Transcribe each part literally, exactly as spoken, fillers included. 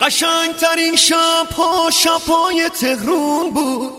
قشنگترین شب ها شب‌های تهرون بود.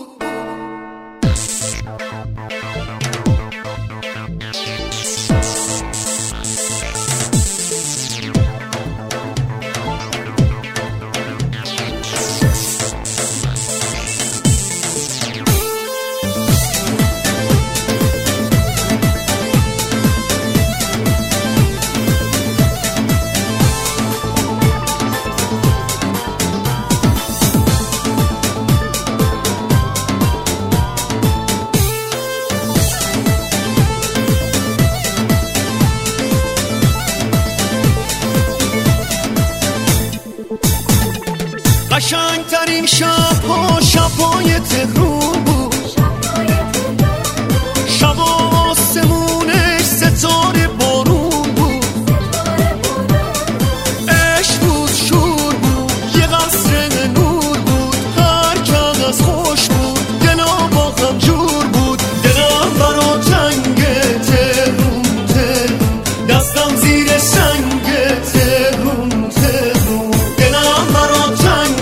قشنگترین شب ها شب‌های تهرون بود. شب آسمونش ستاره بارون بود. عشق بود، شور بود، یه قصر نور بود. هر کاغذ خوش بود، دلا با هم جور بود. دلم برا تنگ تهرون تهرون، دستم زیر سنگ تهرون تهرون. دلم برا تنگ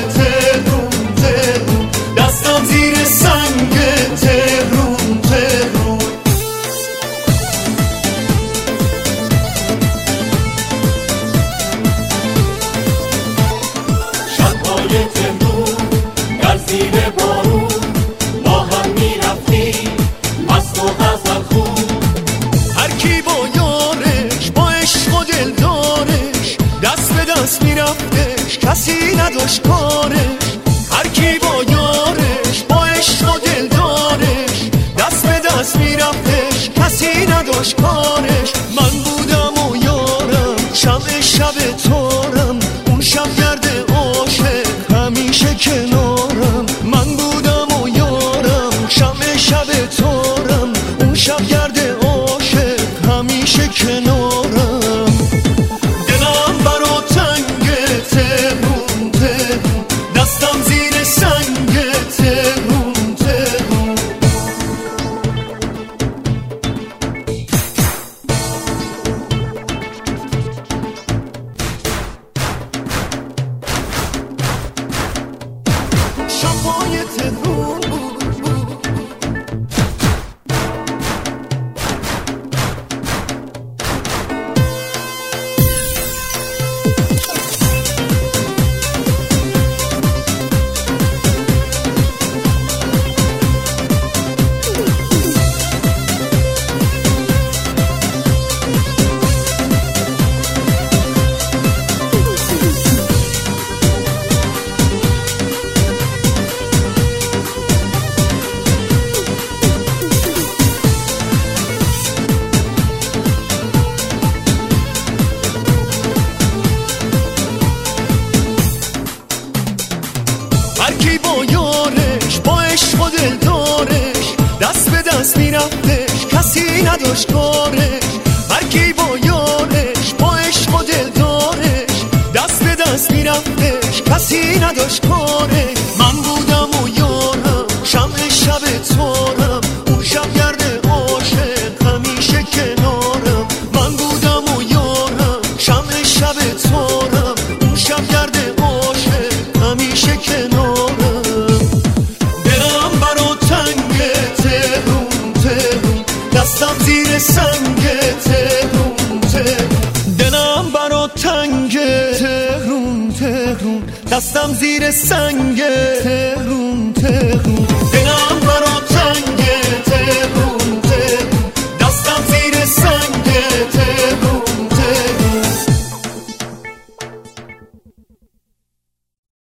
میرفتش کسی نداشت کارش. هر کی با یارش با عشق و دلدارش دست به دست میرفتش کسی نداشت کارش. من بودم و یارم شب شب تارم، اون شب گرد عاشق همیشه کنارم. من بودم و یارم شب شب تارم، اون شب گرد عاشق همیشه کنارم. دستم زیر سنگ تهرون تهرون. شب‌های تهرون بود, بود. هر کی با یارش با عشق و دلدارش دست به دست میرفتش کسی نداشت کارش. هر کی با یارش با عشق و دلدارش دست به دست میرفتش کسی نداشت کارش. من بودم و یارم شمع شب تارم، اون شب گرد عاشق همیشه کنارم. من بودم و یارم شمع شب تارم، اون شب گرد عاشق همیشه کنارم. دستم زیر سنگ تهرون تهرون. دلم برا تنگ تهرون تهرون، دستم زیر سنگ تهرون.